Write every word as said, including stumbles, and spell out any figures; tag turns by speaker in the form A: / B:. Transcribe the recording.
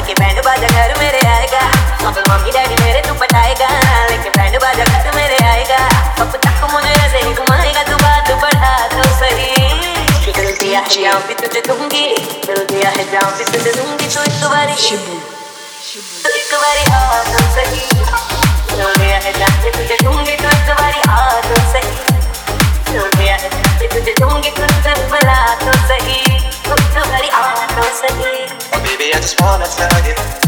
A: लेके बैंड बाजा घर मेरे आएगा। अब मम्मी डैडी मेरे तू पटाएगा, लेके बैंड बाजा घर मेरे आएगा। अब तक मुझे ऐसे ही घुमाएगा, तू बात बढ़ा तो सही। दिल दिया है जाऊं भी तुझे दूंगी, दिल दिया है जाऊं भी तुझे दूंगी। तो एक बारी तो एक बारी आ तो सही। दिल दिया है जाऊं भी तुझे दूंगी, तो एक बारी आ तो सही। दिल दिया है जाऊं भी तुझे दूंगी, तुझसे मिला तो सही। तो एक बारी आ तो सही।
B: Oh baby, I just wanna tell you